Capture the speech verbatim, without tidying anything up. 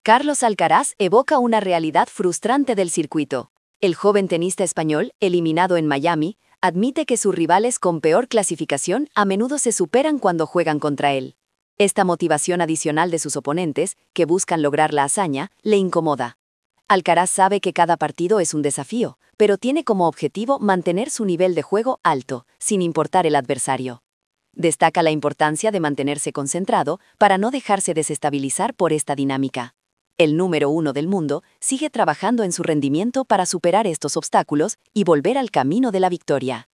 Carlos Alcaraz evoca una realidad frustrante del circuito. El joven tenista español, eliminado en Miami, admite que sus rivales con peor clasificación a menudo se superan cuando juegan contra él. Esta motivación adicional de sus oponentes, que buscan lograr la hazaña, le incomoda. Alcaraz sabe que cada partido es un desafío, pero tiene como objetivo mantener su nivel de juego alto, sin importar el adversario. Destaca la importancia de mantenerse concentrado para no dejarse desestabilizar por esta dinámica. El número uno del mundo sigue trabajando en su rendimiento para superar estos obstáculos y volver al camino de la victoria.